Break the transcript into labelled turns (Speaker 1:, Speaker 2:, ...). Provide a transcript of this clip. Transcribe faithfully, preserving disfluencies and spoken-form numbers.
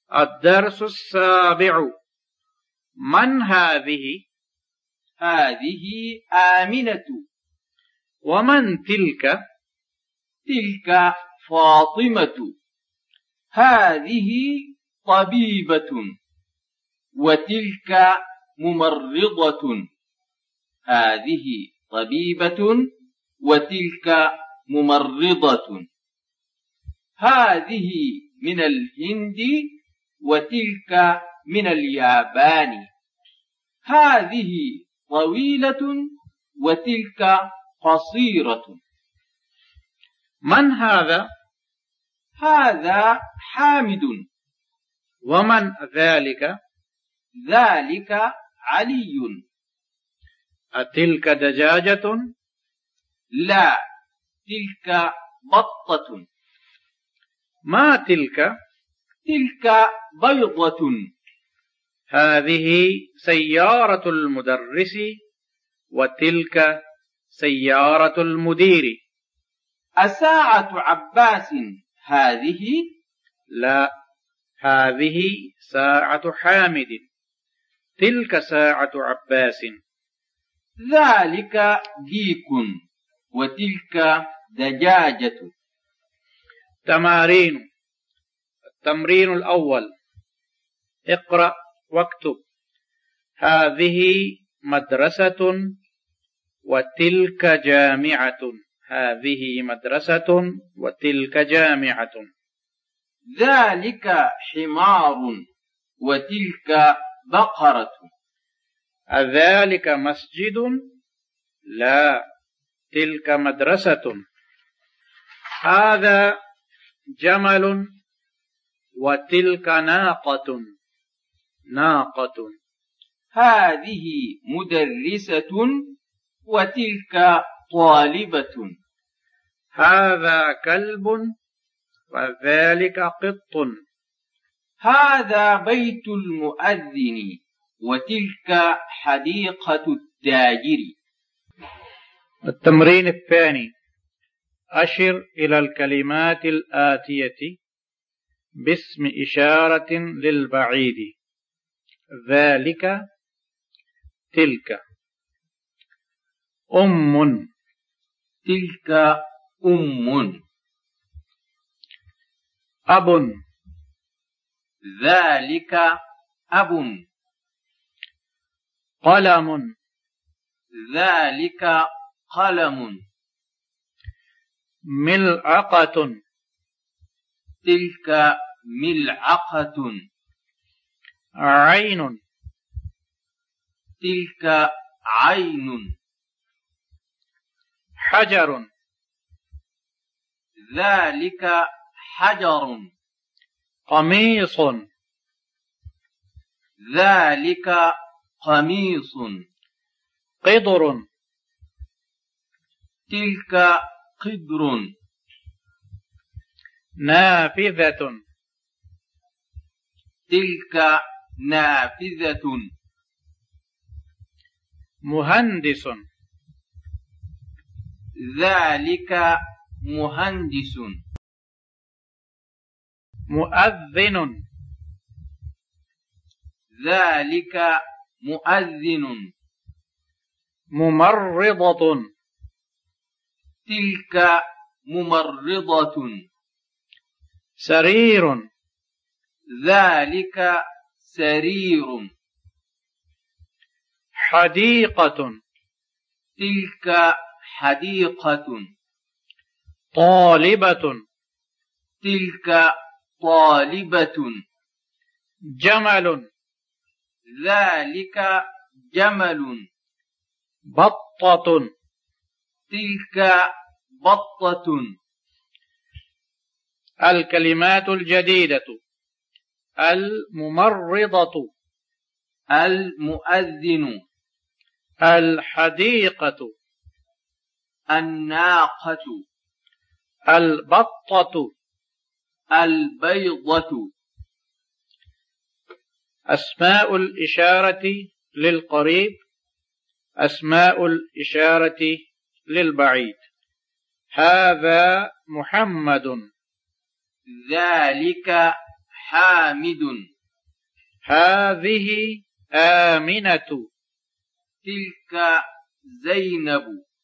Speaker 1: الدرس السابع. من هذه؟
Speaker 2: هذه آمنة.
Speaker 1: ومن تلك؟
Speaker 2: تلك فاطمة. هذه طبيبة وتلك ممرضة. هذه طبيبة وتلك ممرضة. هذه من الهند وتلك من اليابان. هذه طويلة وتلك قصيرة.
Speaker 1: من هذا؟
Speaker 2: هذا حامد.
Speaker 1: ومن ذلك؟
Speaker 2: ذلك علي.
Speaker 1: أتلك دجاجة؟
Speaker 2: لا، تلك بطة.
Speaker 1: ما تلك؟
Speaker 2: تلك بيضة.
Speaker 1: هذه سيارة المدرس وتلك سيارة المدير.
Speaker 2: أساعة عباس هذه؟
Speaker 1: لا، هذه ساعة حامد. تلك ساعة عباس.
Speaker 2: ذلك ديك وتلك دجاجة.
Speaker 1: تمارين. التمرين الأول: اقرأ واكتب. هذه مدرسة وتلك جامعة. هذه مدرسة وتلك جامعة.
Speaker 2: ذلك حمار وتلك بقرة.
Speaker 1: أذلك مسجد؟ لا، تلك مدرسة. هذا جمل وتلك ناقة. ناقة.
Speaker 2: هذه مدرسة وتلك طالبة.
Speaker 1: هذا كلب وذلك قط.
Speaker 2: هذا بيت المؤذن وتلك حديقة التاجر.
Speaker 1: التمرين الثاني: أشر إلى الكلمات الآتية باسم إشارة للبعيد. ذلك، تلك. أم.
Speaker 2: تلك أم.
Speaker 1: أب.
Speaker 2: ذلك أب.
Speaker 1: قلم.
Speaker 2: ذلك قلم.
Speaker 1: ملعقة.
Speaker 2: تلك ملعقة.
Speaker 1: عين.
Speaker 2: تلك عين.
Speaker 1: حجر.
Speaker 2: ذلك حجر.
Speaker 1: قميص.
Speaker 2: ذلك قميص.
Speaker 1: قدر.
Speaker 2: تلك قدر.
Speaker 1: نافذة.
Speaker 2: تلك نافذة.
Speaker 1: مهندس.
Speaker 2: ذلك مهندس.
Speaker 1: مؤذن.
Speaker 2: ذلك مؤذن.
Speaker 1: ممرضة.
Speaker 2: تلك ممرضة.
Speaker 1: سرير.
Speaker 2: ذلك سرير.
Speaker 1: حديقة.
Speaker 2: تلك حديقة.
Speaker 1: طالبة.
Speaker 2: تلك طالبة.
Speaker 1: جمل.
Speaker 2: ذلك جمل.
Speaker 1: بطة.
Speaker 2: تلك بطة.
Speaker 1: الكلمات الجديدة: الممرضة.
Speaker 2: المؤذن.
Speaker 1: الحديقة.
Speaker 2: الناقة.
Speaker 1: البطة.
Speaker 2: البيضة.
Speaker 1: أسماء الإشارة للقريب. أسماء الإشارة للبعيد: هذا محمد.
Speaker 2: ذلك حامد
Speaker 1: هذه آمنة
Speaker 2: تلك زينب